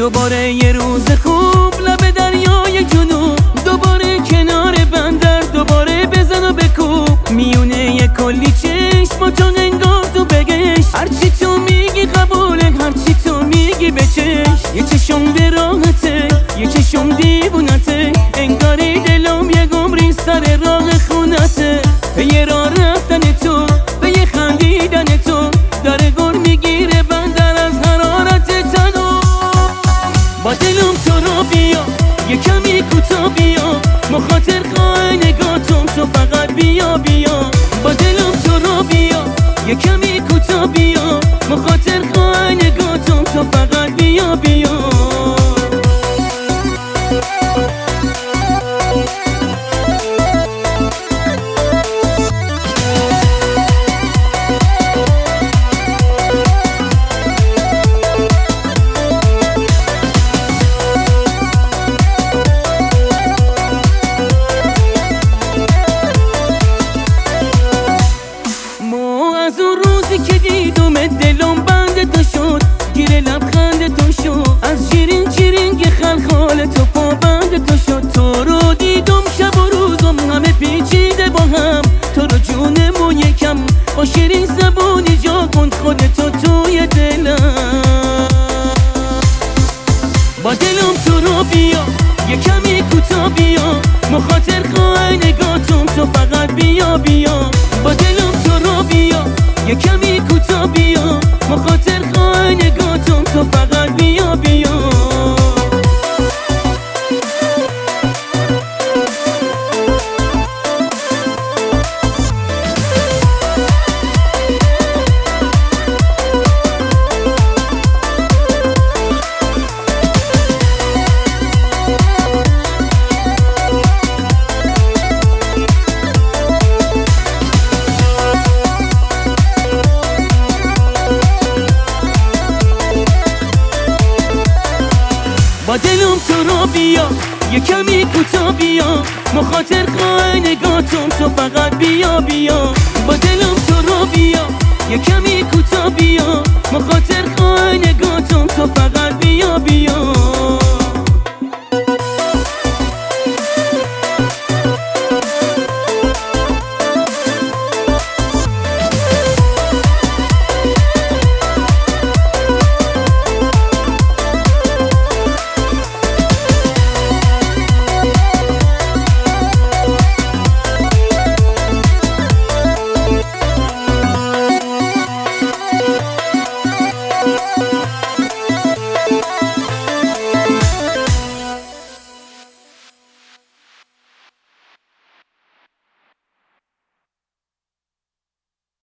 دوباره یه روز خوب لب دریای جنوب، دوباره کنار بندر، دوباره بزن و بکوب میونه یه کلی چشم تو انگار تو بگش، هرچی تو میگی قبوله، هرچی تو میگی بچش. یه چشم به راحته، یه چشم دیوونته، انگاری دلم یه گمری سر راه خونته. به یه راه رفتن تو، به یه خندیدن تو، داره گر میگیره بندر از حرارت تنو. با دلم تو رو بیا، یه کمی کوتا بیا، مخاطر خواه نگاتم تو فقط بیا بیا. با دلم تو رو بیا، یه کمی کوتا بیا، مخاطر خواه نگاتم تو فقط بیا بیا. از اون روزی که دیدم دلم بند تو شد، گیر لبخند تو شد، از شیرین شیرین که خلخال تو پابند تو شد. تو رو دیدم شب و روزم همه پیچیده با هم، تو رو جونم و یکم با شیرین زبونی جا کن خودتو توی دلم. با دلم تو رو بیا، یه کمی کوتا بیا، مخاطر خواه نگاتم تو فقط بیا بیا. با دلم تو رو بیا، یه کمی کوتا بیا، مخاطر خواه نگاتم تو فقط بیا بیا. با دلم تو رو بیا، یه کمی کوتا بیا، مخاطر خواه نگاتم تو فقط بیا بیا. با دلم تو رو بیا، یه کمی